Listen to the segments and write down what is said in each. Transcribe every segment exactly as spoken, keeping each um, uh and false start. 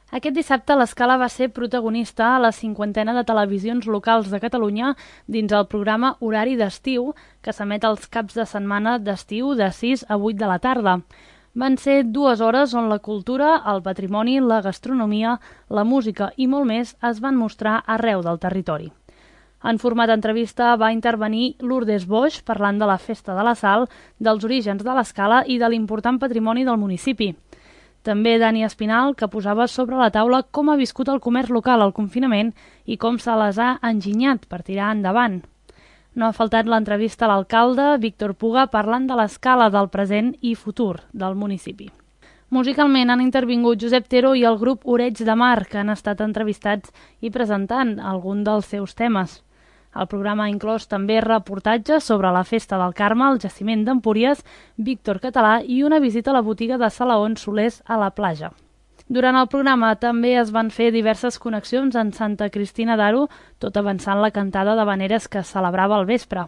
Aquest dissabte l'Escala va ser protagonista a la cinquantena de televisions locals de Catalunya dins el programa Horari d'Estiu, que s'emet els caps de setmana d'estiu de sis a vuit de la tarda. Van ser dues hores on la cultura, el patrimoni, la gastronomia, la música i molt més es van mostrar arreu del territori. En format d'entrevista va intervenir Lourdes Boix parlant de la Festa de la Sal, dels orígens de l'Escala i de l'important patrimoni del municipi. També Dani Espinal, que posava sobre la taula com ha viscut el comerç local al confinament i com se les ha enginyat per tirar endavant. No ha faltat l'entrevista a l'alcalde, Víctor Puga, parlant de l'Escala del present i futur del municipi. Musicalment han intervingut Josep Tero i el grup Oreig de Mar, que han estat entrevistats i presentant algun dels seus temes. El programa ha inclòs també reportatges sobre la Festa del Carme, el jaciment d'Empúries, Víctor Català i una visita a la botiga de Salaons Solers a la platja. Durant el programa també es van fer diverses connexions en Santa Cristina d'Aro, tot avançant la cantada d'havaneres que es celebrava al vespre.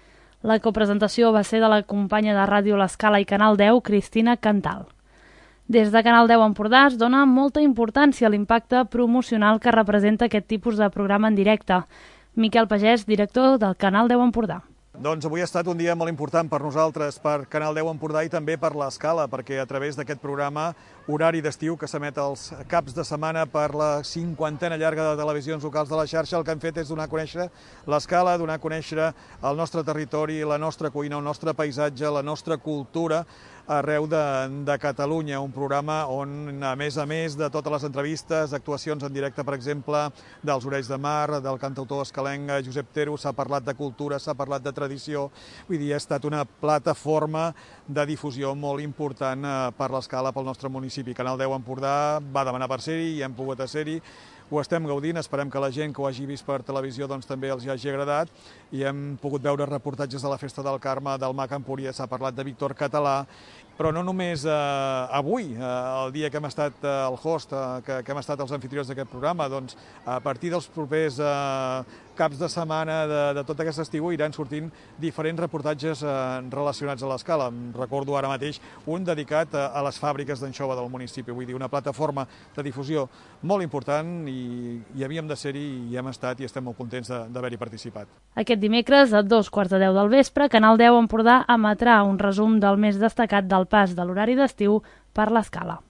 La copresentació va ser de la companya de ràdio L'Escala i Canal deu, Cristina Cantal. Des de Canal deu Empordà es dona molta importància a l'impacte promocional que representa aquest tipus de programa en directe. Miquel Pagès, director del Canal deu Empordà. Doncs avui ha estat un dia molt important per nosaltres, per Canal deu Empordà i també per l'Escala, perquè a través d'aquest programa Horari d'Estiu, que s'emet els caps de setmana per la cinquantena llarga de televisions locals de la xarxa, el que hem fet és donar a conèixer l'Escala, donar a conèixer el nostre territori, la nostra cuina, el nostre paisatge, la nostra cultura arreu de, de Catalunya. Un programa on, a més a més de totes les entrevistes, actuacions en directe, per exemple, dels Oreig de Mar, del cantautor escalenc Josep Tero, s'ha parlat de cultura, s'ha parlat de tradició. Vull dir, ha estat una plataforma de difusió molt important per l'Escala, pel nostre municipi. Canal deu Empordà va demanar per ser-hi i hem pogut ser-hi. Ho estem gaudint, esperem que la gent que ho hagi vist per televisió doncs, també els hi hagi agradat i hem pogut veure reportatges de la Festa del Carme, del Mac Empúries, s'ha parlat de Víctor Català, però no només eh, avui, eh, el dia que hem estat eh, el host, eh, que, que hem estat els anfitrions d'aquest programa, doncs a partir dels propers eh, caps de setmana de, de tot aquest estiu iran sortint diferents reportatges eh, relacionats a l'Escala. Recordo ara mateix un dedicat a, a les fàbriques d'anxova del municipi, vull dir, una plataforma de difusió molt important i, i havíem de ser-hi i hem estat i estem molt contents d'haver-hi participat. Aquest dimecres, a dos quarts de deu del vespre, Canal deu Empordà emetrà un resum del més destacat del pas de l'horari d'estiu per l'Escala.